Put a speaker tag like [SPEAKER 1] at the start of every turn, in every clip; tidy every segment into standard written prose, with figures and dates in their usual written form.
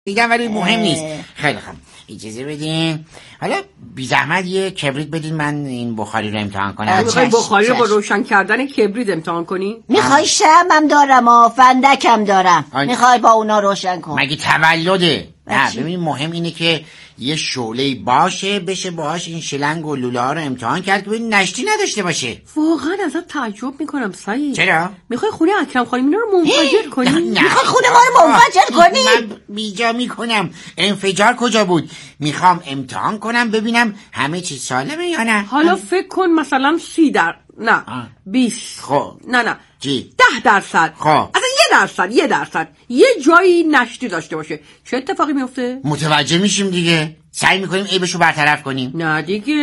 [SPEAKER 1] دیدم ولی مهم نیست. خیلی خوب اجازه بدین حالا بی زحمت یه کبریت بدین من این بخاری رو امتحان کنم.
[SPEAKER 2] میخوای بخاری رو با روشن کردن کبریت امتحان کنی؟
[SPEAKER 3] میخوای شمعم دارم و فندکم دارم میخوای با اونا روشن کن؟
[SPEAKER 1] مگه تولده؟ نه ببین مهم اینه که یه شعله باشه بشه باهاش این شلنگ و لوله ها رو امتحان کرد که ببین نشتی نداشته باشه.
[SPEAKER 2] واقعا ازت تعجب میکنم سعید.
[SPEAKER 1] چرا؟
[SPEAKER 2] میخوای خونه اکرم خانم اینا رو منفجر کنی؟
[SPEAKER 3] میخوای خونه ما رو منفجر کنی؟
[SPEAKER 1] من بیجا میکنم. انفجار کجا بود؟ میخوام امتحان کنم ببینم همه چیز سالمه یا نه.
[SPEAKER 2] حالا فکر کن مثلا 20
[SPEAKER 1] خب
[SPEAKER 2] نه
[SPEAKER 1] چی؟
[SPEAKER 2] 10%.
[SPEAKER 1] خب
[SPEAKER 2] اصلا 1% یه جایی نشتی داشته باشه چه اتفاقی میفته؟
[SPEAKER 1] متوجه میشیم دیگه. سعی میکنیم عیبشو برطرف کنیم.
[SPEAKER 2] نه دیگه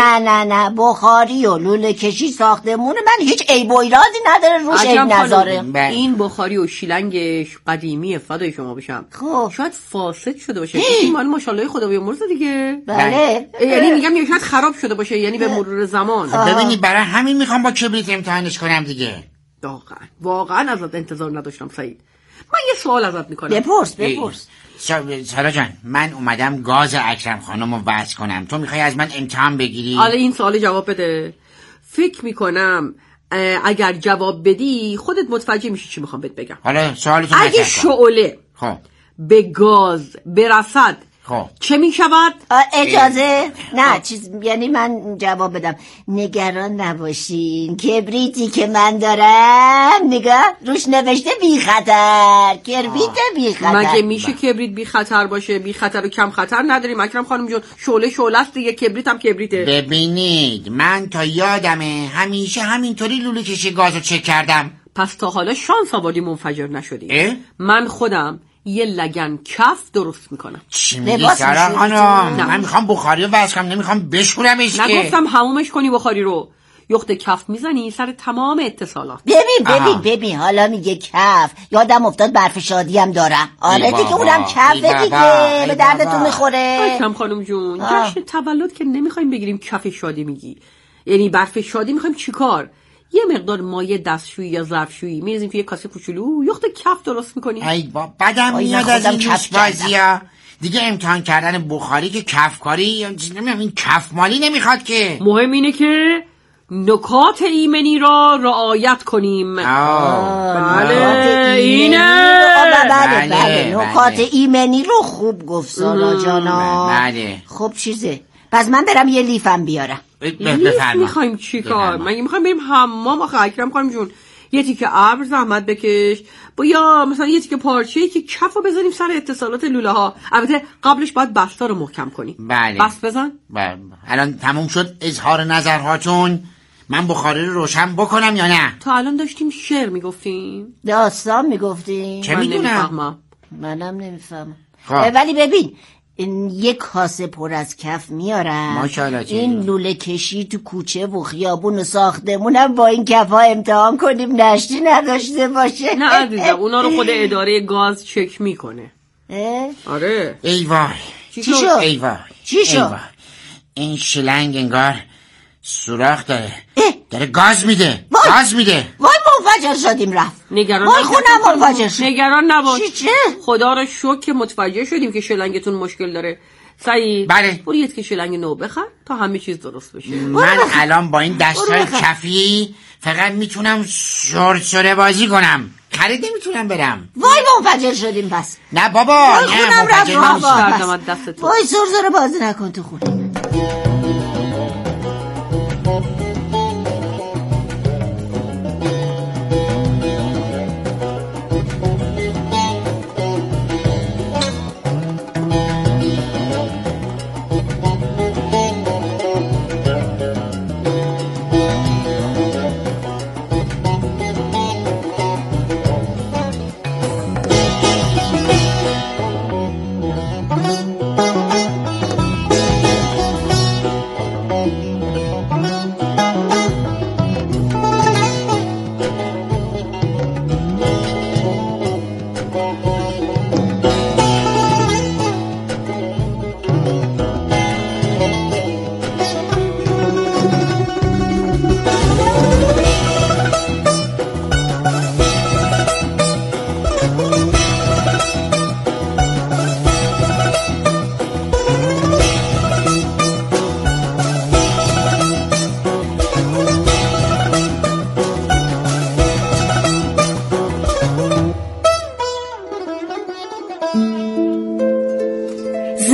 [SPEAKER 3] نه بخاری و لوله کشی ساختمون من هیچ عیب و ایرادی نداره روش عیب نذاره.
[SPEAKER 2] این بخاری و شیلنگش قدیمی فدای شما بشم.
[SPEAKER 3] خب
[SPEAKER 2] شاید فاسد شده باشه. این مال ماشاءالله خدا بیامرزه دیگه.
[SPEAKER 3] بله
[SPEAKER 2] یعنی میگم یا شاید خراب شده باشه یعنی به مرور زمان.
[SPEAKER 1] ببینی برای همین میخوام با کبریت امتحانش کنم دیگه.
[SPEAKER 2] واقعا ازت انتظار نداشتم سعید. من یه سوال ازت میکنم.
[SPEAKER 3] بپرس.
[SPEAKER 1] سارا جان من اومدم گاز اکرم خانم رو وصل کنم. تو میخوای از من امتحان بگیری؟
[SPEAKER 2] حالا این سوال جواب بده. فکر میکنم اگر جواب بدی خودت متوجه میشی چی میخوام بهت بگم.
[SPEAKER 1] حالا سوالتو
[SPEAKER 2] اگه شعله
[SPEAKER 1] خب
[SPEAKER 2] به گاز برسد
[SPEAKER 1] خب
[SPEAKER 2] چه میشود؟
[SPEAKER 3] اجازه نه یعنی من جواب بدم. نگران نباشین کبریتی که من دارم نگاه روش نوشته بی خطر. کبریت بی خطر.
[SPEAKER 2] مگه میشه کبریت بی خطر باشه؟ بی خطر و کم خطر نداریم اکرم خانم جون. شعله است دیگه. کبریت هم کبریته.
[SPEAKER 1] ببینید من تا یادمه همیشه همینطوری لوله کشی گازو چک کردم.
[SPEAKER 2] پس تا حالا شانس آوردی منفجر نشدی. من خودم یه لگن کف درست میکنم.
[SPEAKER 1] چی میگی سارا خانم؟ من میخوام بخاری رو وصل کنم نمیخوام بشورمش که.
[SPEAKER 2] نگفتم همومش کنی بخاری رو. یخت کف میزنی سر تمام اتصالات.
[SPEAKER 3] ببین حالا میگه کف یادم افتاد برف شادی هم دارم. آره دیگه اونم کفه دیگه به دردتون میخوره.
[SPEAKER 2] اکرم خانم جون جشن تولد که نمیخوایم بگیریم کف شادی میگی. یعنی برف شادی میخوایم چیکار؟ یه مقدار مایع دستشویی یا ظرفشویی میریزیم توی کاسه کوچولو یخت کف درست میکنیم.
[SPEAKER 1] ای با بدم میاد از این جوش‌بازی‌ها. دیگه امتحان کردن بخاری که کفکاری نمیدونم این کف مالی نمیخواد که.
[SPEAKER 2] مهم اینه که نکات ایمنی را رعایت کنیم.
[SPEAKER 3] بله اینه. بله نکات ایمنی رو خوب گفت سارا جانا.
[SPEAKER 1] بله
[SPEAKER 3] خب چیزه پس من برم یه لیفم بیارم.
[SPEAKER 2] لیف میخوایم چی کار؟ مگه میخوایم بریم حمام؟ آخه اکرم خانم جون یه تیکه ابر زحمت بکش با یا مثلا یه تیکه پارچه‌ای که کفو بزنیم سر اتصالات لوله ها. البته قبلش باید بستا رو محکم کنیم.
[SPEAKER 1] بله
[SPEAKER 2] بس بزن.
[SPEAKER 1] بله. الان تموم شد اظهار نظرهاتون. من بخاری رو روشن بکنم یا نه؟
[SPEAKER 2] تا الان داشتیم شعر میگفتیم
[SPEAKER 3] داستان میگفتیم.
[SPEAKER 1] چه میدونم؟
[SPEAKER 3] منم نمیفهمم. ولی ببین این یک کاسه پر از کف میارم.
[SPEAKER 1] ماشاءالله.
[SPEAKER 3] این لوله کشی تو کوچه و خیابون و ساختمونم با این کفا امتحان کنیم نشتی نداشته باشه.
[SPEAKER 2] نه عزیزم اونا رو خود اداره گاز چک میکنه. آره.
[SPEAKER 1] ای وای
[SPEAKER 3] چی شد؟
[SPEAKER 1] چی شد؟ این شلنگ انگار سوراخ داره گاز میده.
[SPEAKER 3] وای منفجر شدیم رفت.
[SPEAKER 2] نگران
[SPEAKER 3] وای خونم منفجر شد.
[SPEAKER 2] نگران نباش.
[SPEAKER 3] چه؟
[SPEAKER 2] خدا رو شکر که متوجه شدیم که شلنگتون مشکل داره. سعید
[SPEAKER 1] بله
[SPEAKER 2] برید که شلنگ نو بخر تا همه چیز درست بشه.
[SPEAKER 1] من الان با این دستای کفی فقط میتونم سرسره بازی کنم. خرید نمیتونم برم.
[SPEAKER 3] وای منفجر شدیم پس.
[SPEAKER 1] نه بابا نه منفجر
[SPEAKER 2] نمیشم.
[SPEAKER 3] وای سرسره بازی نکن تو خونه.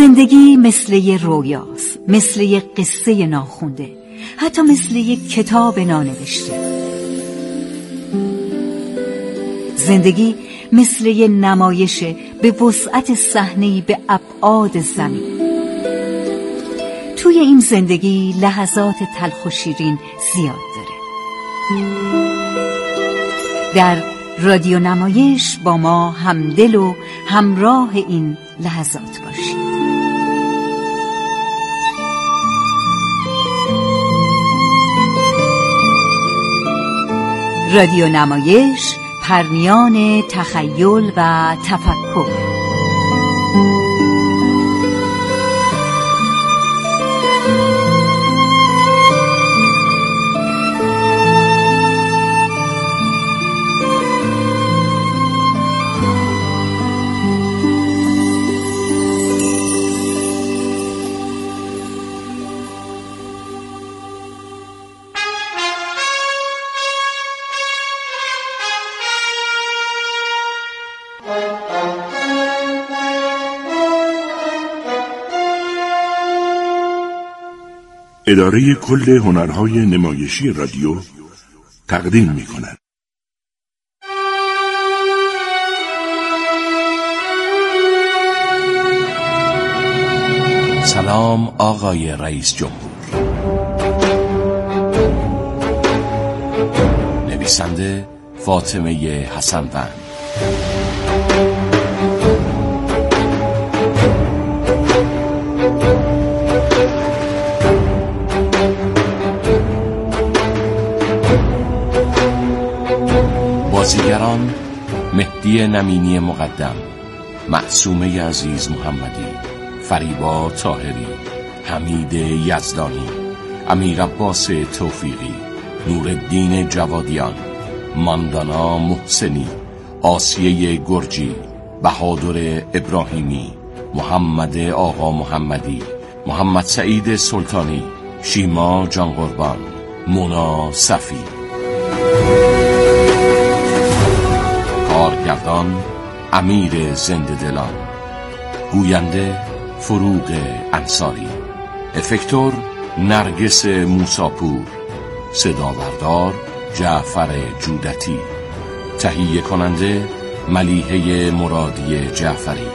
[SPEAKER 4] زندگی مثل یه رویاست، مثل یه قصه ناخونده، حتی مثل یه کتاب نانوشته. زندگی مثل یه نمایشه به وسعت صحنه‌ای به ابعاد زمین. توی این زندگی لحظات تلخ و شیرین زیاد داره. در رادیو نمایش با ما همدل و همراه این لحظات باشید. رادیو نمایش، پرمیان تخیل و تفکر.
[SPEAKER 5] اداره کل هنرهای نمایشی رادیو تقدیم می‌کند.
[SPEAKER 6] سلام آقای رئیس جمهور. نویسنده فاطمه حسن‌وند. بازیگران: مهدی نمینی مقدم، معصومه عزیز محمدی، فریبا طاهری، حمید یزدانی، امیر عباس توفیقی، نورالدین جوادیان، ماندانا محسنی، آسیه گرجی، بهادر ابراهیمی، محمد آقا محمدی، محمد سعید سلطانی، شیما جانقربان، مونا صفی. کارگردان: امیر زنده دلان، گوینده: فروغ انصاری، افکتور: نرگس موساپور، صدابردار: جعفر جودتی، تهیه کننده: ملیحه مرادی جعفری.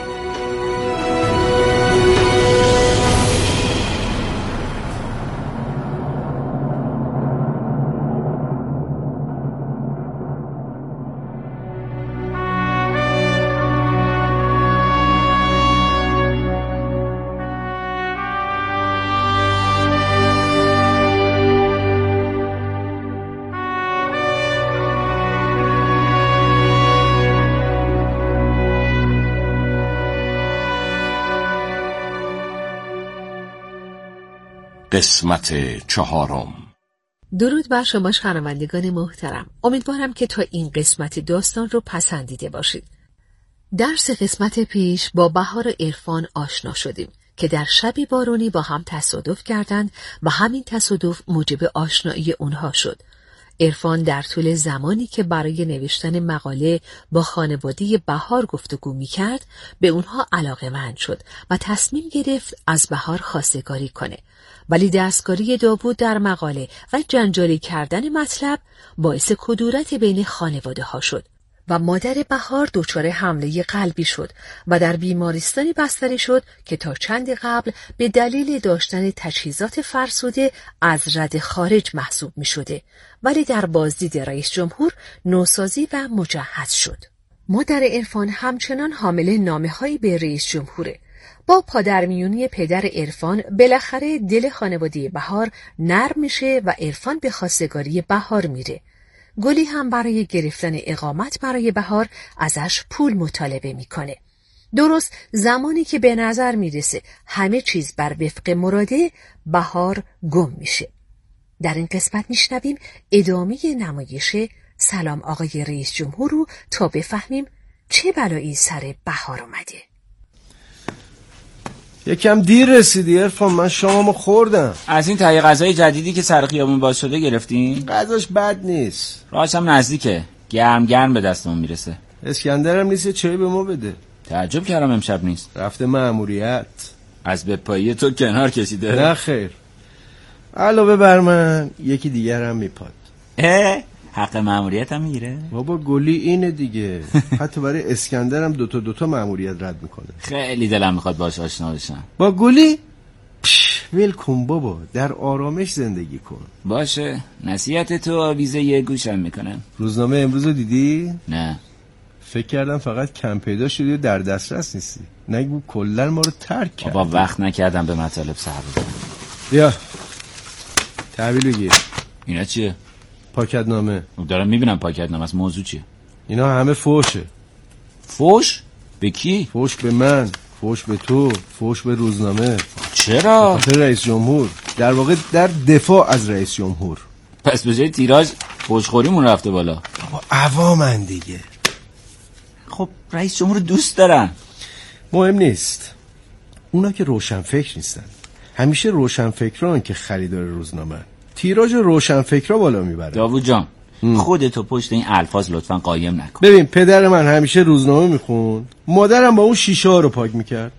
[SPEAKER 6] قسمت 4.
[SPEAKER 7] درود بر شما شنوندگان محترم. امیدوارم که تا این قسمت داستان رو پسندیده باشید. در 3 قسمت پیش با بهار و عرفان آشنا شدیم که در شبی بارونی با هم تصادف کردند و همین تصادف موجب آشنایی اونها شد. عرفان در طول زمانی که برای نوشتن مقاله با خانواده بهار گفتگو می‌کرد به اونها علاقه‌مند شد و تصمیم گرفت از بهار خواستگاری کنه. ولی دستکاری داوود در مقاله و جنجالی کردن مطلب باعث کدورت بین خانواده ها شد و مادر بهار دچار حمله قلبی شد و در بیمارستانی بستری شد که تا چند قبل به دلیل داشتن تجهیزات فرسوده از رد خارج محسوب می شده، ولی در بازدید رئیس جمهور نوسازی و مجهز شد. مادر عرفان همچنان حامل نامه‌هایی به رئیس جمهوره. با پادرمیونی پدر عرفان بالاخره دل خانواده بهار نرم میشه و عرفان به خواستگاری بهار میره. گلی هم برای گرفتن اقامت برای بهار ازش پول مطالبه میکنه. درست زمانی که به نظر میرسه همه چیز بر وفق مراده، بهار گم میشه. در این قسمت میشنویم ادامه نمایش سلام آقای رئیس جمهور رو تا بفهمیم چه بلایی سر بهار اومده.
[SPEAKER 8] یکم دیر رسیدی عرفان، من شاممو خوردم.
[SPEAKER 9] از این تهیه غذای جدیدی که سر خیابون باز شده گرفتین؟
[SPEAKER 8] غذاش بد نیست،
[SPEAKER 9] راهش هم نزدیکه، گرم به دستمون میرسه.
[SPEAKER 8] اسکندرم نیست، چایی به ما بده.
[SPEAKER 9] تعجب کردم امشب نیست.
[SPEAKER 8] رفته مأموریت.
[SPEAKER 9] از بپایی تو کنار کشیده؟
[SPEAKER 8] نه خیر، علاوه بر من یکی دیگر هم میپاد.
[SPEAKER 9] حق مأموریت هم میگیره؟
[SPEAKER 8] بابا گلی اینه دیگه. حتی برای اسکندر هم دوتا مأموریت رد میکنه.
[SPEAKER 9] خیلی دلم میخواد باش آشنا بشم.
[SPEAKER 8] با گلی؟ ول کن بابا، در آرامش زندگی کن.
[SPEAKER 9] باشه، نصیحت تو آویزه یه گوشم میکنم.
[SPEAKER 8] روزنامه امروز رو دیدی؟
[SPEAKER 9] نه.
[SPEAKER 8] فکر کردم فقط کم پیدا شدی و در دسترس نیستی. نگو کلن ما رو ترک کردی.
[SPEAKER 9] بابا وقت نکردم به مطالب سر بزنم.
[SPEAKER 8] بیا تحویل بگیر.
[SPEAKER 9] اینا چیه؟
[SPEAKER 8] پاکت نامه.
[SPEAKER 9] دارم میبینم پاکت نامه است. موضوع چیه؟
[SPEAKER 8] اینا همه فوشه.
[SPEAKER 9] فوش؟ به کی؟
[SPEAKER 8] فوش به من، فوش به تو، فوش به روزنامه.
[SPEAKER 9] چرا؟
[SPEAKER 8] به رئیس جمهور، در واقع در دفاع از رئیس جمهور.
[SPEAKER 9] پس به جای تیراژ فوشخوریمون رفته بالا.
[SPEAKER 8] بابا عوامن دیگه.
[SPEAKER 9] خب رئیس جمهور دوست دارن.
[SPEAKER 8] مهم نیست، اونا که روشن فکر نیستن. همیشه روشن فکران که خریدار روزنامه. تیراژ روشن فکرها بالا میبره.
[SPEAKER 9] داوود جان خودتو پشت این الفاظ لطفاً قایم نکن.
[SPEAKER 8] ببین پدر من همیشه روزنامه میخوند، مادرم با اون شیشه ها رو پاک میکرد.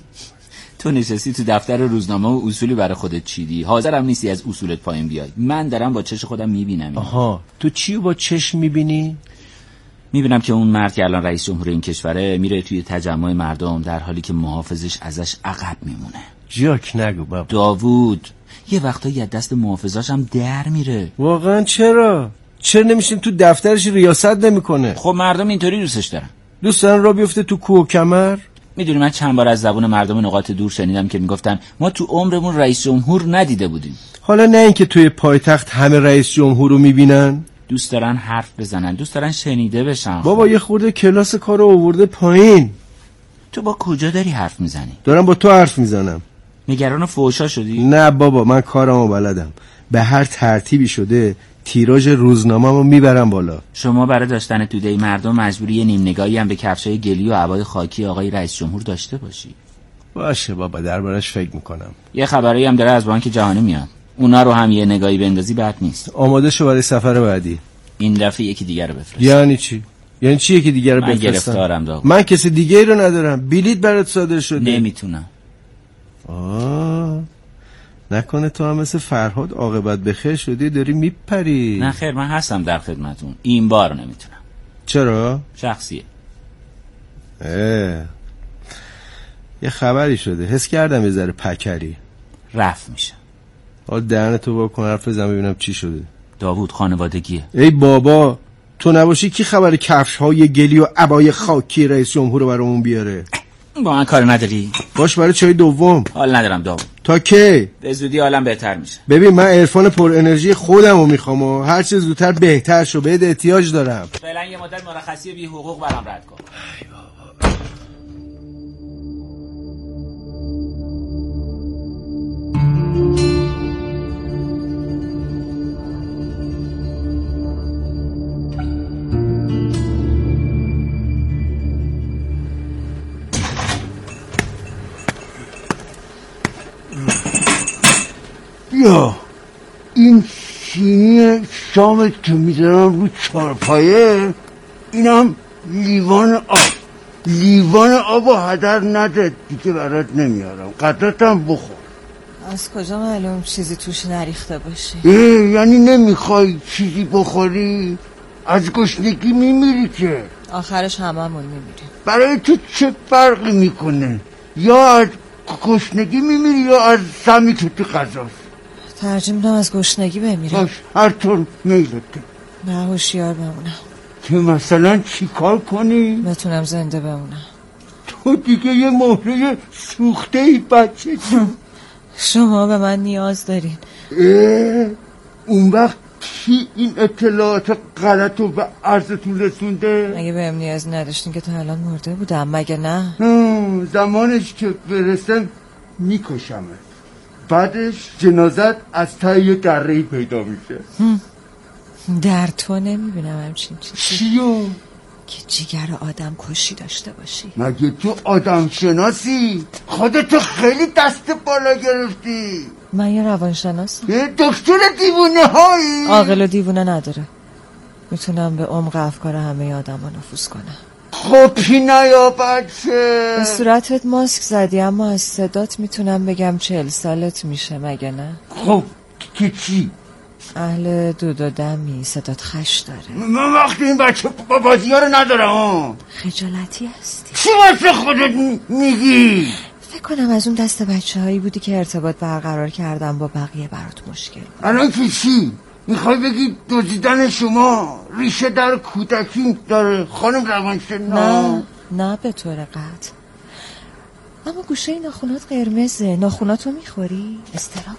[SPEAKER 9] تو نشستی تو دفتر روزنامه و اصولی برای خودت چیدی، حاضرم نیستی از اصولت پایین بیای. من دارم با چشم خودم میبینم.
[SPEAKER 8] آها، تو چیو با چشم میبینی؟
[SPEAKER 9] میبینم که اون مرد که الان رئیس جمهور این کشوره میره توی تجمع مردم در حالی که محافظش ازش عقب میمونه.
[SPEAKER 8] جاک نگو بابا.
[SPEAKER 9] داوود یه وقتایی از دست محافظاش هم در میره.
[SPEAKER 8] واقعا چرا نمیشیم تو دفترش ریاست نمیکنه؟
[SPEAKER 9] خب مردم اینطوری دوستش دارن.
[SPEAKER 8] دوست دارن را بیفته تو کوه و کمر.
[SPEAKER 9] میدونی من چند بار از زبون مردم نقاط دور شنیدم که میگفتن ما تو عمرمون رئیس جمهور ندیده بودیم.
[SPEAKER 8] حالا نه اینکه توی پایتخت همه رئیس جمهور رو میبینن،
[SPEAKER 9] دوست دارن حرف بزنن، دوست دارن شنیده بشن.
[SPEAKER 8] بابا یه خورده کلاس کارو آورده پایین.
[SPEAKER 9] تو با کجا داری حرف میزنی؟
[SPEAKER 8] دارم با تو حرف میزنم.
[SPEAKER 9] نگران فحشا شدی؟
[SPEAKER 8] نه بابا، من کارمو بلدم. به هر ترتیبی شده تیراژ روزنامه‌مو میبرم بالا.
[SPEAKER 9] شما برای داشتن توده مردم مجبوری یه نیم نگاهی هم به کفشای گلی و عبای خاکی آقای رئیس جمهور داشته باشی.
[SPEAKER 8] باشه بابا، دربارش فکر میکنم.
[SPEAKER 9] یه خبری هم داره از بانک جهانی میاد، اونا رو هم یه نگاهی بندازی بد نیست.
[SPEAKER 8] آماده شو برای سفر بعدی.
[SPEAKER 9] این دفعه یکی دیگر رو بفرست.
[SPEAKER 8] یعنی چی یکی دیگر رو بفرستم؟
[SPEAKER 9] من گرفتارم داغ.
[SPEAKER 8] من کسی دیگه ای رو ندارم. بلیط برات صادر شده.
[SPEAKER 9] نمیتونم.
[SPEAKER 8] نکنه تو هم مثل فرهاد عاقبت بخیر شدی داری میپری؟
[SPEAKER 9] نه خیر، من هستم در خدمتون. این بار نمیتونم.
[SPEAKER 8] چرا؟
[SPEAKER 9] شخصیه.
[SPEAKER 8] یه خبری شده، حس کردم یه ذره پکری
[SPEAKER 9] رفت میشه.
[SPEAKER 8] حالا دهنتو با کن حرف بزن ببینم چی شده.
[SPEAKER 9] داوود خانوادگیه.
[SPEAKER 8] ای بابا، تو نباشی کی خبر کفش های گلی و عبای خاکی رئیس جمهور رو برامون بیاره؟
[SPEAKER 9] با من کار نداری؟
[SPEAKER 8] باش برای چای دوم.
[SPEAKER 9] حال ندارم داوود.
[SPEAKER 8] تا کی؟
[SPEAKER 9] به زودی حالم بهتر میشه.
[SPEAKER 8] ببین من عرفان پر انرژی خودم رو میخوام و هر چه زودتر بهتر شو، بهت احتیاج دارم.
[SPEAKER 9] فعلا یه مدت مرخصی بی حقوق برام رد کن.
[SPEAKER 10] یا این سینی شامت که میذارم رو چارپایه، اینم لیوان آب و هدر نده دیگه، برات نمیارم. قدرتم بخور.
[SPEAKER 11] از کجا معلوم چیزی توش نریخته باشی؟
[SPEAKER 10] یعنی نمیخوای چیزی بخوری؟ از گشنگی میمیری که.
[SPEAKER 11] آخرش هممون میمیریم.
[SPEAKER 10] برای تو چه فرقی میکنه؟ یا از گشنگی میمیری یا از سمی که تو غذاست.
[SPEAKER 11] ترجیح میدم از گشنگی بمیرم.
[SPEAKER 10] باش، هر طور میلته.
[SPEAKER 11] نه هوشیار بمونم.
[SPEAKER 10] که مثلا چی کار کنی؟
[SPEAKER 11] بتونم زنده بمونم.
[SPEAKER 10] تو دیگه یه مهره سوخته ای بچه.
[SPEAKER 11] شما به من نیاز دارین.
[SPEAKER 10] اون وقت کی این اطلاعات غلط رو به عرضتون رسونده؟
[SPEAKER 11] اگه بهم نیاز نداشتین که تا الان مرده بودم، مگه نه؟
[SPEAKER 10] زمانش که برسن میکشمت، بعدش جنازت از ته دره‌ای پیدا میشه.
[SPEAKER 11] در تو نمیبینم همچین چیزی.
[SPEAKER 10] چیو؟
[SPEAKER 11] که جیگر آدم کشی داشته باشی.
[SPEAKER 10] مگه تو آدم شناسی؟ خودتو خیلی دست بالا گرفتی.
[SPEAKER 11] من یه روانشناسم.
[SPEAKER 10] یه دکتر دیوونه هایی.
[SPEAKER 11] عاقل و دیوونه نداره. میتونم به عمق افکار همه آدم ها نفوذ کنم.
[SPEAKER 10] خب پینا یا بچه؟
[SPEAKER 11] به صورتت ماسک زدی اما از صدات میتونم بگم 40 سالت میشه مگه نه؟
[SPEAKER 10] خب که چی؟
[SPEAKER 11] اهل دود و دمی، صدات خش داره.
[SPEAKER 10] من وقتی این بچه بازی ها رو ندارم.
[SPEAKER 11] خجالتی هستی؟
[SPEAKER 10] چی واسه خودت میگی؟
[SPEAKER 11] فکر کنم از اون دست بچه هایی بودی که ارتباط برقرار کردن با بقیه برات مشکل.
[SPEAKER 10] الان که چی؟ میخوای بگی دزدیدن شما ریشه در کودکی داره خانم روانشناس؟
[SPEAKER 11] نه به طور قطع. اما گوشه ناخونات قرمزه. ناخوناتو میخوری؟ استراب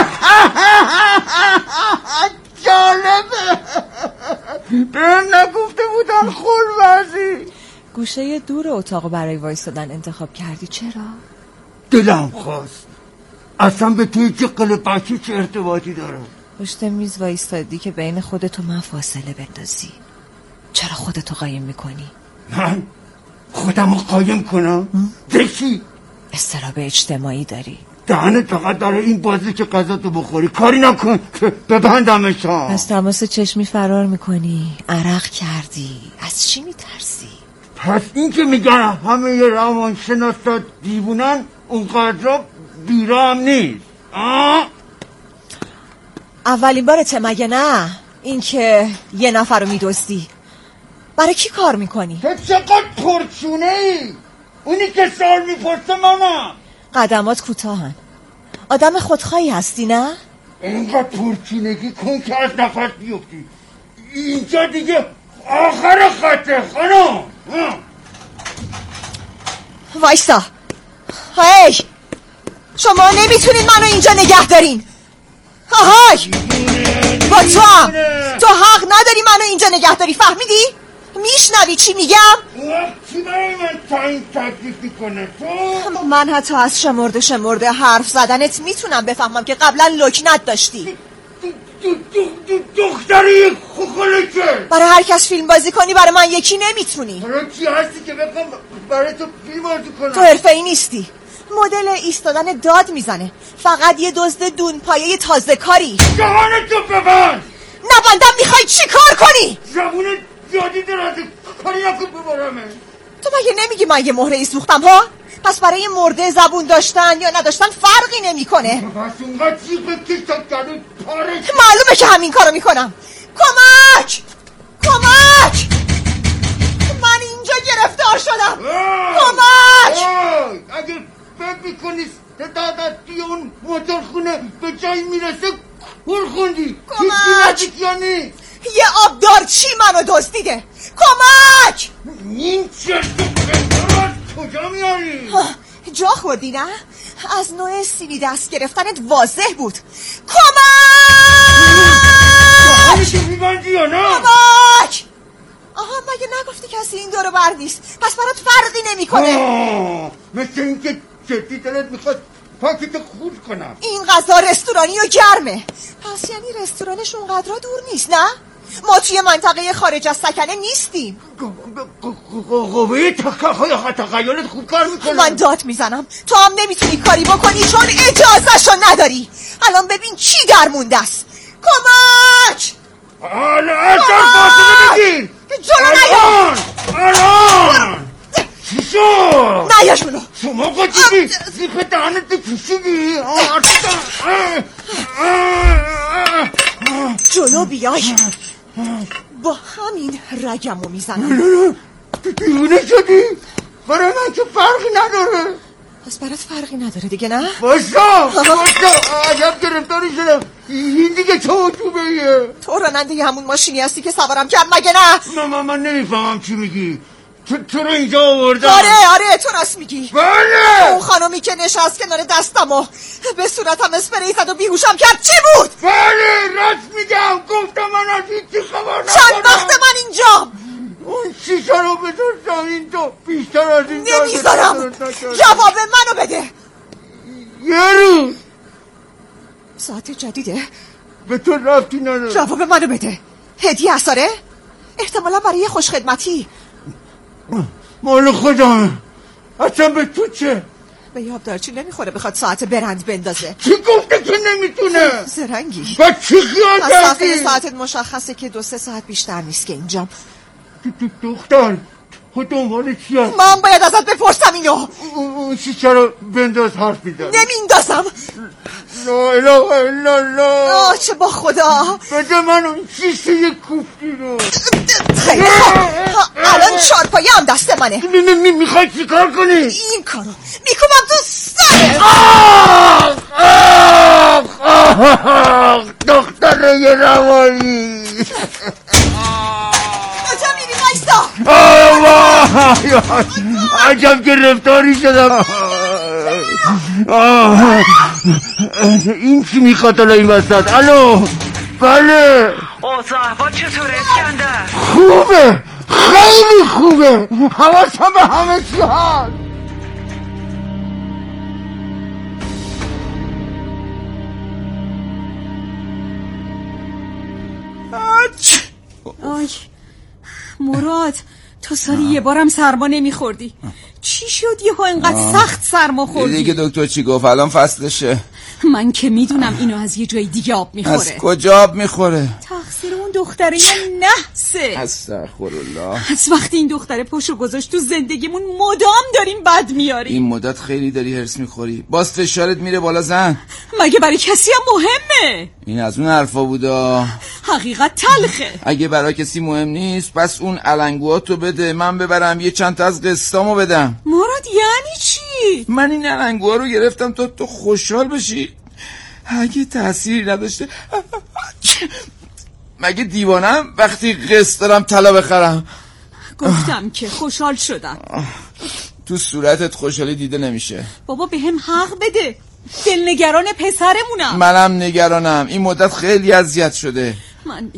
[SPEAKER 10] جالبه. به نگفته بودن خلوزی.
[SPEAKER 11] گوشه دور اتاق برای وایستادن انتخاب کردی چرا؟
[SPEAKER 10] دلم خواست. اصلا به توی که قلب چه ارتباطی داره؟
[SPEAKER 11] پشت میز وایستادی که بین خودت و من فاصله بندازی. چرا خودتو قایم میکنی؟
[SPEAKER 10] من خودمو قایم کنم؟ دکی؟
[SPEAKER 11] استراب اجتماعی داری.
[SPEAKER 10] دهنت فقط داره این بازی که غذاتو بخوری کاری نکن که ببندمشان.
[SPEAKER 11] از تماس چشمی فرار میکنی. عرق کردی. از چی میترسی؟
[SPEAKER 10] پس این که میگن همه یه روانشناسا دیوونن اونقدر بیرام نیست.
[SPEAKER 11] اولین بارته مگه نه؟ این که یه نفر رو میدزدی. برای کی کار میکنی؟
[SPEAKER 10] تو چقدر پرچونه ای؟ اونی که سوال میپرسه ماما.
[SPEAKER 11] قدمات کوتاهن. آدم خودخواهی هستی نه؟
[SPEAKER 10] اینقدر پرچونگی کن که از نفس بیفتی. اینجا دیگه آخر خطه خانم.
[SPEAKER 11] وایسا. هی شما نمیتونین منو اینجا نگه دارین. آهای با تو هم. تو حق نداری منو اینجا نگه داری. فهمیدی؟ میشنوی چی میگم؟
[SPEAKER 10] چی برای من تعیین تکلیف میکنه تو؟
[SPEAKER 11] من حتی از شمرده حرف زدنت میتونم بفهمم که قبلا لکنت داشتی.
[SPEAKER 10] دختری خوخلکه.
[SPEAKER 11] برای هر کس فیلم بازی کنی برای من یکی نمیتونی.
[SPEAKER 10] برای چی هستی که بخوام برای تو فیلم بازی کنم؟
[SPEAKER 11] تو حرفه‌ای نیستی. مدل ایستادن داد میزنه. فقط یه دزد دون پایه تازه کاری.
[SPEAKER 10] جهانتو ببند.
[SPEAKER 11] نبندم. میخوای چی کار کنی؟
[SPEAKER 10] زبونت زیادی درازه کاری نکن ببرمه.
[SPEAKER 11] تو مگه نمیگی من یه مهره ای سوختم ها؟ پس برای مرده زبون داشتن یا نداشتن فرقی نمیکنه.
[SPEAKER 10] پس اونقدر چی بکش تا گلوت پاره.
[SPEAKER 11] معلومه که همین کارو میکنم. کمک من اینجا گرفتار شدم. کمک.
[SPEAKER 10] اگه فکر میکنی دادتی اون موتور خونه به جایی میرسه کور خوندی.
[SPEAKER 11] کمک.
[SPEAKER 10] یه
[SPEAKER 11] آبدار چی منو دزدیده. کمک.
[SPEAKER 10] این چه کجا میاری؟
[SPEAKER 11] جا خوردی نه؟ از نوع سیبی دست گرفتنت واضح بود. کمک.
[SPEAKER 10] همیشه میبندی یا نه؟
[SPEAKER 11] کمک. آها مگه نگفتی کسی این دورو بر نیست؟ پس برات فرقی نمیکنه.
[SPEAKER 10] مثل اینکه جدی دلت میخواد پاکت خورد کنم.
[SPEAKER 11] این غذا رستورانی و گرمه. پس یعنی رستورانش اونقدر دور نیست نه؟ ما توی منطقه خارج از سکنه نیستیم.
[SPEAKER 10] قوه تخیلت خوب کار میکنه.
[SPEAKER 11] من داد میزنم تو هم نمیتونی کاری بکنی چون اجازهشو نداری. الان ببین چی در مونده است. کمک.
[SPEAKER 10] الان فاصله بگیر.
[SPEAKER 11] جلو نیا.
[SPEAKER 10] الان چی شد؟
[SPEAKER 11] نیا جلو.
[SPEAKER 10] شما قدیدی زیپ دهنت کشیدی.
[SPEAKER 11] جلو بیای. با همین رگمو میزنم.
[SPEAKER 10] نه دیونه شدی؟ برای من که فرقی نداره.
[SPEAKER 11] پس برات فرقی نداره دیگه نه؟
[SPEAKER 10] باشا عجب گرفتاری شدم. این دیگه چه عجوبهیه؟
[SPEAKER 11] تو راننده همون ماشینی هستی که سوارم کرد مگه نه؟
[SPEAKER 10] من نمیفهمم چی میگی. تو رو اینجا آوردم.
[SPEAKER 11] آره تو راست میگی.
[SPEAKER 10] بله.
[SPEAKER 11] اون خانومی که نشست کنار دستم و به صورتم اسپری زد و بیهوشم کرد چی بود؟
[SPEAKER 10] بله راست میگم. گفتم من از هیچی خبر ندارم.
[SPEAKER 11] چند وقت من اینجا؟
[SPEAKER 10] اون شیشه رو بذار اینجا. بیشتر از این
[SPEAKER 11] نمیذارم. جواب منو بده.
[SPEAKER 10] یه روز
[SPEAKER 11] ساعت جدیده.
[SPEAKER 10] به تو ربطی نداره.
[SPEAKER 11] جواب منو بده. هدیه اثاره؟ احتمالا برای خوشخدمتی.
[SPEAKER 10] مال خودمه. اصلا به تو چه؟
[SPEAKER 11] به یابدارچی نمیخوره بخواد ساعت برند بندازه.
[SPEAKER 10] چی گفته که نمیتونه؟
[SPEAKER 11] زرنگی.
[SPEAKER 10] با چی خیال کردی؟
[SPEAKER 11] از صفحه ساعتت مشخصه که 2-3 ساعت بیشتر نیست که اینجام.
[SPEAKER 10] دختر خود دنبال چی هست؟
[SPEAKER 11] من باید ازت بپرسم اینو.
[SPEAKER 10] اون چی چرا بنداز حرف میزن؟
[SPEAKER 11] نمیندازم.
[SPEAKER 10] لا اله الا الله.
[SPEAKER 11] چه با خدا.
[SPEAKER 10] بده من اون شیشه کوفتی رو.
[SPEAKER 11] خیلی الان چارپایه هم دست منه.
[SPEAKER 10] میخوای چی کار کنی؟
[SPEAKER 11] این کارو میکنم تو سرت.
[SPEAKER 10] دختره یه روانی.
[SPEAKER 11] کجا میری وایستا؟
[SPEAKER 10] عجب گرفتاری شدم. این چی میخواد الان این وسط؟ الو بله
[SPEAKER 12] احوال چطوره اسکندر؟
[SPEAKER 10] خوبه خیلی خوبه. حواسم به همه چی هست.
[SPEAKER 11] آی مراد تو سالی یه بارم سرما نمیخوردی. چی شد یهو اینقدر سخت سرما خوردی؟
[SPEAKER 13] دیگه دکتر چی گفت الان فصلشه؟
[SPEAKER 11] من که میدونم اینو از یه جای دیگه آب میخوره.
[SPEAKER 13] از کجا آب میخوره؟
[SPEAKER 11] تقصیر اون دختره یا نحسه.
[SPEAKER 13] استغفرالله.
[SPEAKER 11] از وقتی این دختره پاشو گذاشت تو زندگیمون مدام داریم بد میاریم.
[SPEAKER 13] این مدت خیلی داری هرس میخوری. باز فشارت میره بالا زن.
[SPEAKER 11] مگه برای کسی هم مهمه؟
[SPEAKER 13] این از اون حرفا بودا.
[SPEAKER 11] حقیقت تلخه.
[SPEAKER 13] اگه برای کسی مهم نیست پس اون علنگواتو بده من ببرم یه چند تا از قسطامو بدم.
[SPEAKER 11] مراد یعنی چی؟
[SPEAKER 13] من این علنگوها رو گرفتم تا تو خوشحال بشی. اگه تأثیری نداشته مگه دیوانم وقتی قسط دارم طلا بخرم؟
[SPEAKER 11] گفتم که خوشحال شدم.
[SPEAKER 13] تو صورتت خوشحالی دیده نمیشه.
[SPEAKER 11] بابا به هم حق بده. دلنگران پسرمونم.
[SPEAKER 13] منم نگرانم. این مدت خیلی اذیت شده.
[SPEAKER 11] من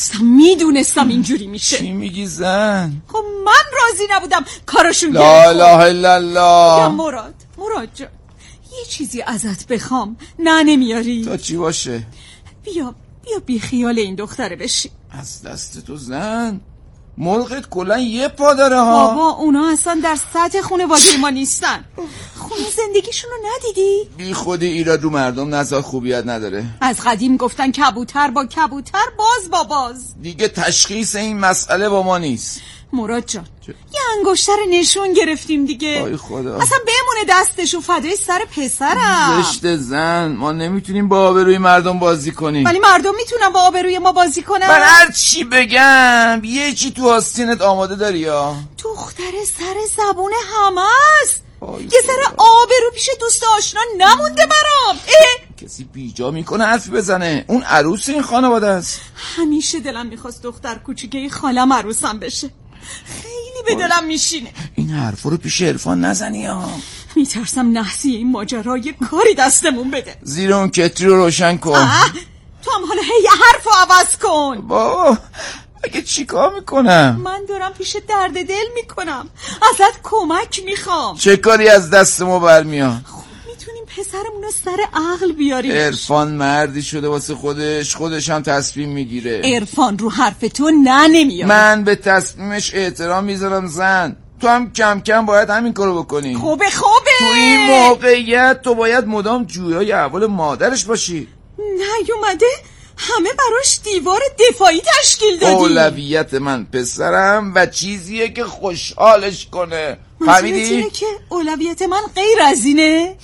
[SPEAKER 11] میدونستم اینجوری میشه.
[SPEAKER 13] چی میگی زن؟
[SPEAKER 11] خب من راضی نبودم کارشون گرفت.
[SPEAKER 13] لا اله الا الله.
[SPEAKER 11] یا مراد جان یه چیزی ازت بخوام نه نمیاری؟
[SPEAKER 13] تا چی باشه؟
[SPEAKER 11] بیا بی خیال این دختره بشی.
[SPEAKER 13] از دست تو زن ملقت کلن یه پا داره ها.
[SPEAKER 11] بابا اونا اصلا در سطح خانواده ما نیستن. خونه زندگیشون رو ندیدی؟
[SPEAKER 13] بی خودی ایراد رو مردم نزار خوبیت نداره.
[SPEAKER 11] از قدیم گفتن کبوتر با کبوتر باز با باز.
[SPEAKER 13] دیگه تشخیص این مسئله با ما نیست.
[SPEAKER 11] مراد جان یه انگشتر نشون گرفتیم دیگه.
[SPEAKER 13] آی خدا
[SPEAKER 11] اصلا بمونه دستشو فدای سر پسرم.
[SPEAKER 13] زشت زن ما نمیتونیم با آبروی مردم بازی کنیم.
[SPEAKER 11] ولی مردم میتونن با آبروی ما بازی کنن.
[SPEAKER 13] من هر چی بگم یه چی تو آستینت آماده داری یا؟
[SPEAKER 11] دختر سر زبون همه است. یه سر آبرو پیش دوست آشنا نمونده برام.
[SPEAKER 13] کسی بیجا میکنه حرفی بزنه. اون عروس این خانواده است.
[SPEAKER 11] همیشه دلم میخواست دختر کوچیکه خالم عروسم بشه. خیلی به دلم میشینه.
[SPEAKER 13] این حرفا رو پیش عرفان نزنی ها.
[SPEAKER 11] میترسم نحسی این ماجرا یه کاری دستمون بده.
[SPEAKER 13] زیر اون کتری رو روشن کن.
[SPEAKER 11] تو هم حالا هی حرفو عوض کن.
[SPEAKER 13] بابا اگه چیکار میکنم؟
[SPEAKER 11] من دارم پیش درد دل میکنم. ازت کمک میخوام.
[SPEAKER 13] چه کاری از دست ما برمیاد؟
[SPEAKER 11] میتونیم پسرمون رو سر عقل بیاریم.
[SPEAKER 13] عرفان مردی شده واسه خودش هم تصمیم میگیره.
[SPEAKER 11] عرفان رو حرف تو نمیاد.
[SPEAKER 13] من به تصمیمش احترام میذارم زن. تو هم کم کم باید همین کارو بکنی.
[SPEAKER 11] خوبه
[SPEAKER 13] تو این موقعیت تو باید مدام جویای احوال مادرش باشی.
[SPEAKER 11] نیومده همه براش دیوار دفاعی تشکیل دادی.
[SPEAKER 13] اولویت من پسرم و چیزیه که خوشحالش کنه. فهمیدی؟
[SPEAKER 11] که اولویت من غیر از اینه.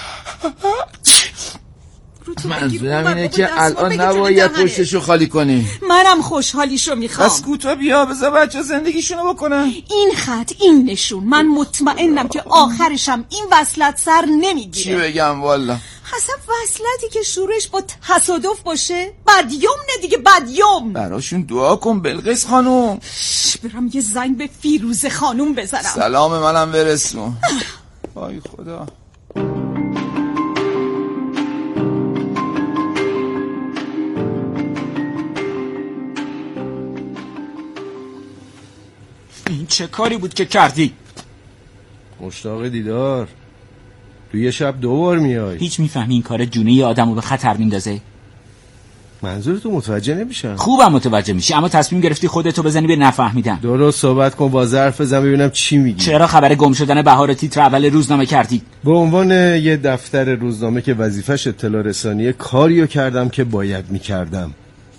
[SPEAKER 13] منظورم اینه که الان نباید پشتشو خالی کنی.
[SPEAKER 11] منم خوشحالیشو میخوام.
[SPEAKER 13] بس کوتا بیا بذار بچه زندگیشونو بکنن.
[SPEAKER 11] این خط این نشون من مطمئنم که آخرشم این وصلت سر نمیگیره.
[SPEAKER 13] چی بگم والا
[SPEAKER 11] اصلا وصلتی که شروعش با تصادف باشه بدیوم نه دیگه بدیوم.
[SPEAKER 13] براشون دعا کن بلقیس خانوم.
[SPEAKER 11] برم یه زنگ به فیروزه خانوم بزنم.
[SPEAKER 13] سلام منم برسون. آی خدا.
[SPEAKER 9] این چه کاری بود که کردی؟
[SPEAKER 8] مشتاق دیدار. تو یه شب 2 بار میای.
[SPEAKER 9] هیچ میفهمی این کار جونه یه آدمو به خطر میندازه؟
[SPEAKER 8] منظورتو متوجه نمیشم.
[SPEAKER 9] خوبم متوجه میشی اما تصمیم گرفتی خودتو بزنی به نفهمیدن.
[SPEAKER 8] درست صحبت کن با ظرف بزن ببینم چی میگی.
[SPEAKER 9] چرا خبر گم شدن بهار تیتر اول روزنامه کردی؟
[SPEAKER 8] به عنوان یه دفتر روزنامه که وظیفش اطلاع رسانیه کاریو کردم که باید میکردم.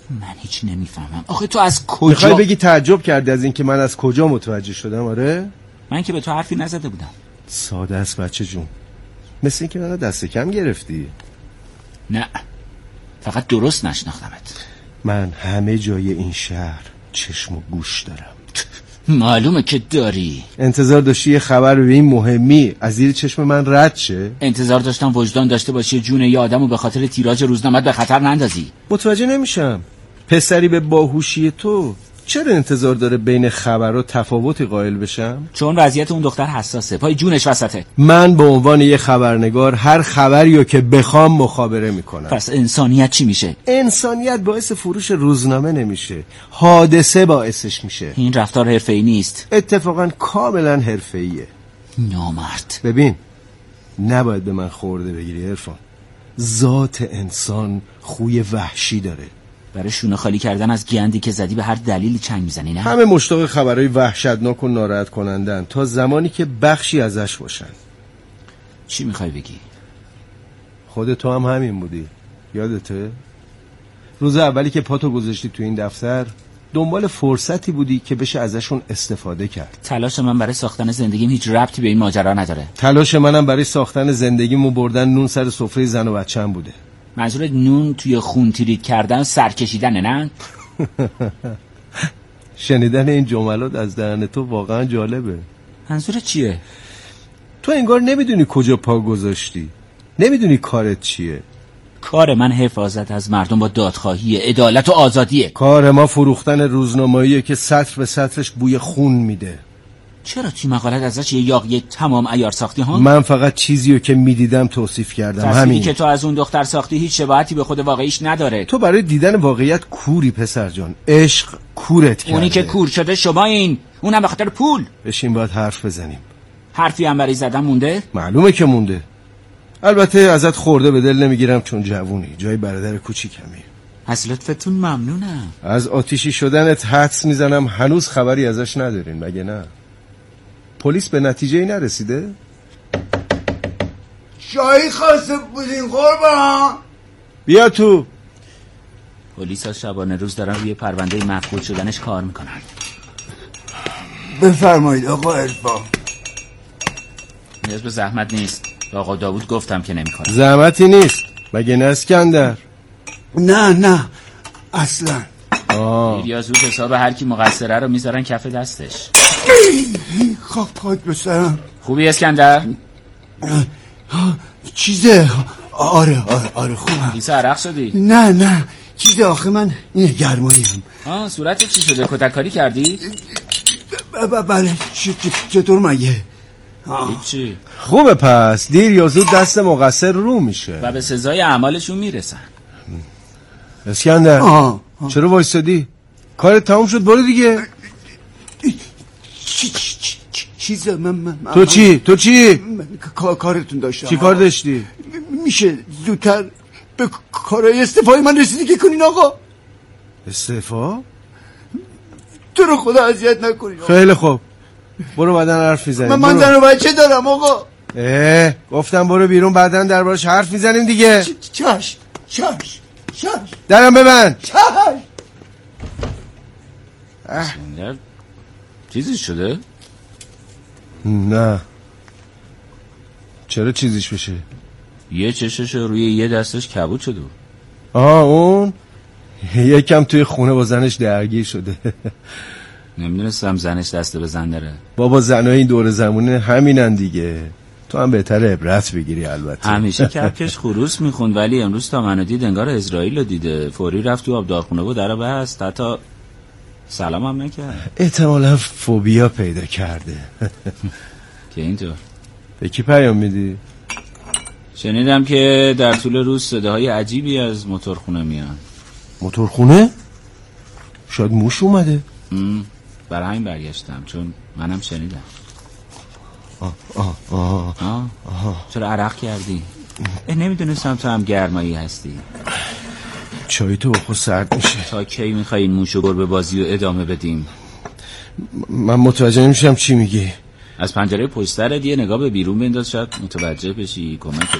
[SPEAKER 9] من هیچ نمیفهمم. آخه تو از کجا
[SPEAKER 8] میخوای بگی تعجب کردی از اینکه من از کجا متوجه شدم؟ آره
[SPEAKER 9] من که به تو حرفی نزده بودم.
[SPEAKER 8] ساده است بچه جون، مثل اینکه منو دست کم گرفتی.
[SPEAKER 9] نه فقط درست نشناختمت.
[SPEAKER 8] من همه جای این شهر چشم و گوش دارم.
[SPEAKER 9] معلومه که داری.
[SPEAKER 8] انتظار داشتی یه خبر به این مهمی از زیر چشم من رد شه؟
[SPEAKER 9] انتظار داشتم وجدان داشته باشی جون یه آدمو به خاطر تیراژ روزنامه به خطر نندازی.
[SPEAKER 8] متوجه نمیشم پسری به باهوشی تو چرا انتظار داره بین خبرها تفاوتی قائل بشم؟
[SPEAKER 9] چون وضعیت اون دختر حساسه، پای جونش وسطه.
[SPEAKER 8] من به عنوان یه خبرنگار هر خبریو که بخوام مخابره میکنم.
[SPEAKER 9] پس انسانیت چی میشه؟
[SPEAKER 8] انسانیت باعث فروش روزنامه نمیشه، حادثه باعثش میشه.
[SPEAKER 9] این رفتار حرفه‌ای نیست.
[SPEAKER 8] اتفاقا کاملا حرفه‌ایه.
[SPEAKER 9] نامرد.
[SPEAKER 8] ببین نباید به من خورده بگیری عرفان. ذات انسان خوی وحشی داره.
[SPEAKER 9] برای شونه خالی کردن از گندی که زدی به هر دلیلی چنگ میزنی نه؟
[SPEAKER 8] همه مشتاق خبرهای وحشتناک و ناراحت کنندن تا زمانی که بخشی ازش باشن.
[SPEAKER 9] چی میخوای بگی؟
[SPEAKER 8] خود تو هم همین بودی، یادته؟ روز اولی که پاتو گذاشتی تو این دفتر دنبال فرصتی بودی که بشه ازشون استفاده کرد.
[SPEAKER 9] تلاش من برای ساختن زندگیم هیچ ربطی به این ماجرا نداره.
[SPEAKER 8] تلاش منم برای ساختن زندگیمو بردن نون سر سفره زن و بچه‌م بوده.
[SPEAKER 9] منظورت نون توی خون تریک کردن سر کشیدنه نه؟
[SPEAKER 8] شنیدن این جملات از دهن تو واقعا جالبه.
[SPEAKER 9] منظورت چیه؟
[SPEAKER 8] تو انگار نمیدونی کجا پا گذاشتی، نمیدونی کارت چیه.
[SPEAKER 9] کار من حفاظت از مردم با دادخواهی، عدالت و آزادیه.
[SPEAKER 8] کار ما فروختن روزنامه‌ایه که سطر به سطرش بوی خون میده.
[SPEAKER 9] چرا توی مقالت ازش یه یاغی تمام عیار ساختی ها؟
[SPEAKER 8] من فقط چیزیو که میدیدم توصیف کردم. همین
[SPEAKER 9] که تو از اون دختر ساختی هیچ شباهتی به خود واقعیش نداره.
[SPEAKER 8] تو برای دیدن واقعیت کوری پسر جان. عشق کورت کرده.
[SPEAKER 9] اونی که کور شده شما این، اونم به خاطر پول.
[SPEAKER 8] بشین باید حرف بزنیم.
[SPEAKER 9] حرفی هم برای زدن مونده؟
[SPEAKER 8] معلومه که مونده. البته ازت خورده به دل نمیگیرم چون جوونی، جای برادر کوچیکمی.
[SPEAKER 9] از لطفتون ممنونم.
[SPEAKER 8] از آتیشی شدنت حدس میزنم هنوز خبری ازش ندارین مگه نه؟ پلیس به نتیجه‌ای نرسیده؟
[SPEAKER 10] شاهی خواسته بودین قربان.
[SPEAKER 8] بیا تو.
[SPEAKER 9] پلیس ها شبانه روز دارن روی پرونده مفقود شدنش کار میکنن.
[SPEAKER 10] بفرمایید آقا عرفان.
[SPEAKER 9] نیاز به زحمت نیست، آقا داوود گفتم که نمیکنه.
[SPEAKER 8] زحمتی نیست مگه نه اسکندر؟
[SPEAKER 10] نه اصلا.
[SPEAKER 9] یا زود حساب هر کی مقصره رو میذارن کف دستش.
[SPEAKER 10] خاک بسرم.
[SPEAKER 9] خوبی اسکندر؟
[SPEAKER 10] چیزه. آره خوبم.
[SPEAKER 9] لیسه عرق شدی؟
[SPEAKER 10] نه چیزه آخه من اینه گرماییم.
[SPEAKER 9] صورتت چی شده؟ کتککاری کردی؟
[SPEAKER 10] بله. چطور مگه؟
[SPEAKER 9] هیچی.
[SPEAKER 8] خوبه پس دیر یا زود دست مقصر رو میشه
[SPEAKER 9] و به سزای اعمالشون میرسن.
[SPEAKER 8] اسکندر چرا وایسادی؟ کارت تموم شد برو دیگه.
[SPEAKER 10] چیزه من
[SPEAKER 8] تو چی؟
[SPEAKER 10] کارتون داشتم.
[SPEAKER 8] چی کار داشتی؟
[SPEAKER 10] میشه زودتر به کارهای استعفای من رسیدگی کنین آقا؟
[SPEAKER 8] استعفا؟
[SPEAKER 10] تو رو خدا اذیت نکنین آقا.
[SPEAKER 8] خیلی خوب برو بعدن حرف میزنیم.
[SPEAKER 10] من زن و بچه دارم آقا.
[SPEAKER 8] گفتم برو بیرون بعدن دربارش حرف میزنیم دیگه.
[SPEAKER 10] چشم
[SPEAKER 8] درم ببند.
[SPEAKER 9] چیزی شده؟
[SPEAKER 8] نه. چرا چیزیش بشه؟
[SPEAKER 9] یه چشش روی یه دستش کبود شده.
[SPEAKER 8] اون یکم توی خونه با زنش درگیر شده.
[SPEAKER 9] نمیدونستم زنش دسته به زن داره.
[SPEAKER 8] بابا زنای این دور زمونه همینن دیگه. تو هم بهتره عبرت بگیری. البته
[SPEAKER 9] همیشه کپکش خروس میخوند ولی امروز تا منو دید انگار اسرائیل رو دیده. فوری رفت تو آبدارخونه و در بست، حتی سلام هم نکرد.
[SPEAKER 8] احتمالا فوبیا پیدا کرده.
[SPEAKER 9] که اینطور.
[SPEAKER 8] به کی پیام میدی؟
[SPEAKER 9] شنیدم که در طول روز صداهای عجیبی از موتورخونه میان.
[SPEAKER 8] موتورخونه؟ شاید موش اومده.
[SPEAKER 9] برای همین برگشتم چون منم شنیدم. چرا عرق کردی؟ نمیدونستم تو هم گرمایی هستی.
[SPEAKER 8] چای تو بخور سرد میشه.
[SPEAKER 9] تا کی میخوای این موش و گربه بازی رو ادامه بدیم؟
[SPEAKER 8] من متوجه نمیشم چی میگی.
[SPEAKER 9] از پنجره پشت سرت یه نگاه به بیرون بنداز، شاید متوجه بشی، کمک